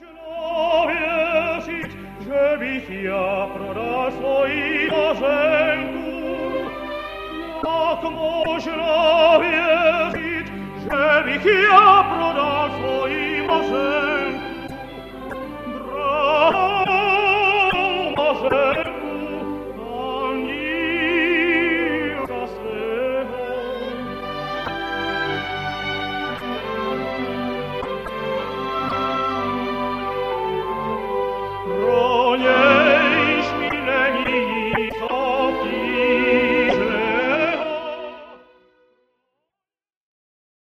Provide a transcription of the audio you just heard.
Že bych ja prodal svoji maženku, jak možno věřit, že bych ja prodal svoji maženku.